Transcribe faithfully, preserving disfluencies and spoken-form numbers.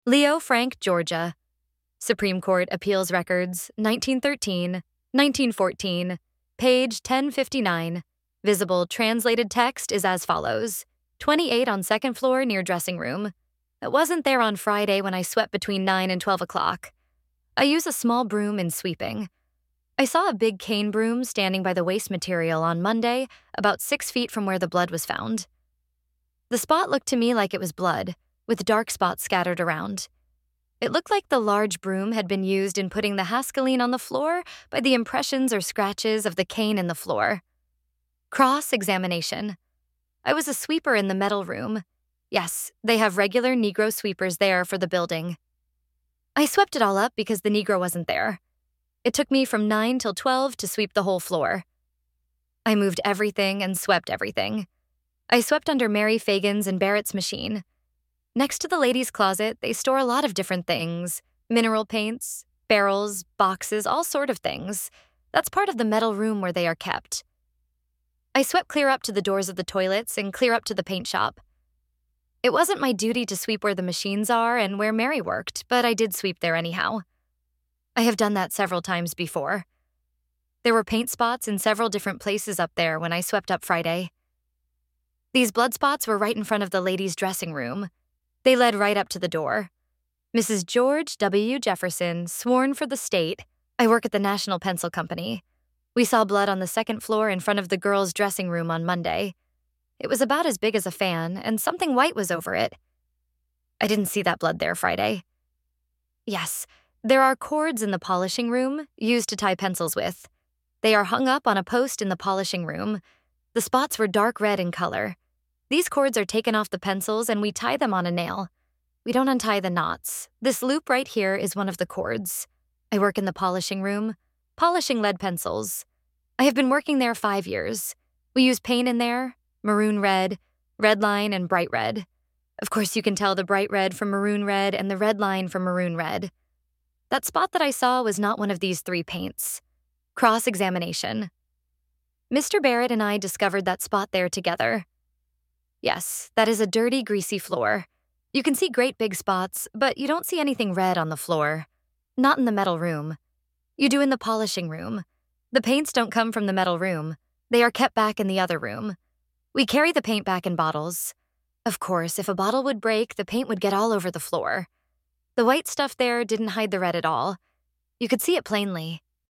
Leo Frank, Georgia. Supreme Court Appeals Records, nineteen thirteen, nineteen fourteen, page ten fifty-nine. Visible translated text is as follows. twenty-eight on second floor near dressing room. It wasn't there on Friday when I swept between nine and twelve o'clock. I use a small broom in sweeping. I saw a big cane broom standing by the waste material on Monday, about six feet from where the blood was found. The spot looked to me like it was blood, with dark spots scattered around. It looked like the large broom had been used in putting the Haskellene on the floor by the impressions or scratches of the cane in the floor. Cross-examination. I was a sweeper in the metal room. Yes, they have regular Negro sweepers there for the building. I swept it all up because the Negro wasn't there. It took me from nine till twelve to sweep the whole floor. I moved everything and swept everything. I swept under Mary Fagan's and Barrett's machine. Next to the ladies' closet, they store a lot of different things. Mineral paints, barrels, boxes, all sort of things. That's part of the metal room where they are kept. I swept clear up to the doors of the toilets and clear up to the paint shop. It wasn't my duty to sweep where the machines are and where Mary worked, but I did sweep there anyhow. I have done that several times before. There were paint spots in several different places up there when I swept up Friday. These blood spots were right in front of the ladies' dressing room. They led right up to the door. Missus George W. Jefferson, sworn for the state. I work at the National Pencil Company. We saw blood on the second floor in front of the girls' dressing room on Monday. It was about as big as a fan, and something white was over it. I didn't see that blood there Friday. Yes, there are cords in the polishing room, used to tie pencils with. They are hung up on a post in the polishing room. The spots were dark red in color. These cords are taken off the pencils and we tie them on a nail. We don't untie the knots. This loop right here is one of the cords. I work in the polishing room, polishing lead pencils. I have been working there five years. We use paint in there, maroon red, red line, and bright red. Of course, you can tell the bright red from maroon red and the red line from maroon red. That spot that I saw was not one of these three paints. Cross-examination. Mister Barrett and I discovered that spot there together. Yes, that is a dirty, greasy floor. You can see great big spots, but you don't see anything red on the floor. Not in the metal room. You do in the polishing room. The paints don't come from the metal room. They are kept back in the other room. We carry the paint back in bottles. Of course, if a bottle would break, the paint would get all over the floor. The white stuff there didn't hide the red at all. You could see it plainly.